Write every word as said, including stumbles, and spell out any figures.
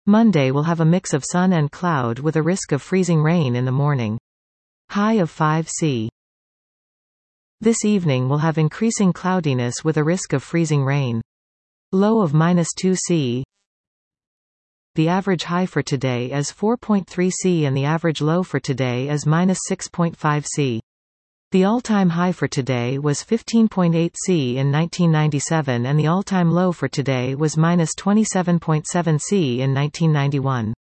Monday will have a mix of sun and cloud with a risk of freezing rain in the morning. High of five Celsius. This evening will have increasing cloudiness with a risk of freezing rain. Low of minus two Celsius. The average high for today is four point three Celsius and the average low for today is minus six point five Celsius. The all-time high for today was fifteen point eight Celsius in nineteen ninety-seven and the all-time low for today was minus twenty-seven point seven Celsius in nineteen ninety-one.